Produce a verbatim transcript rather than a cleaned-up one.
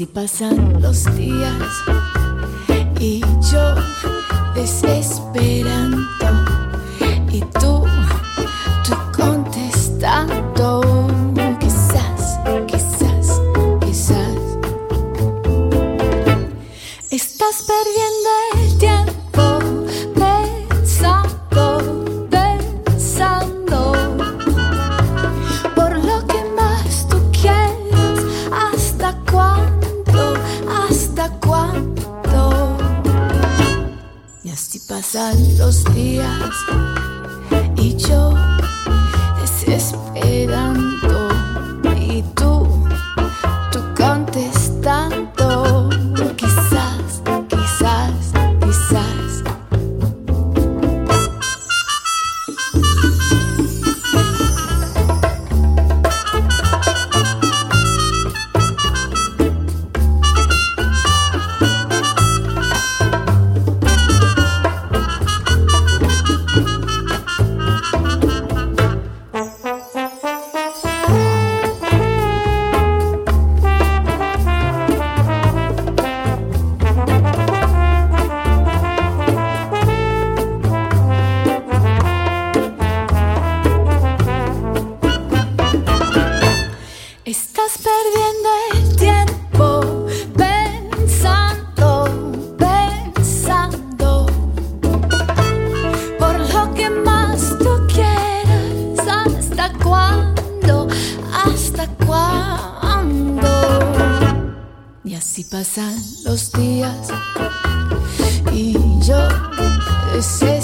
pasan los días y yo desesperando y tú, tú contestando. Quizás, quizás, quizás estás perdiendo el tiempo pensando, pensando por lo que más tú quieras. ¿Hasta cuándo? ¿Hasta cuándo? Y así pasan los días y yo desesperando y tú, tú contestando. Quizás, quizás, quizás. Estás perdiendo el tiempo pensando, pensando por lo que más tú quieras. ¿Hasta cuándo? ¿Hasta cuándo? Y así pasan los días y yo sé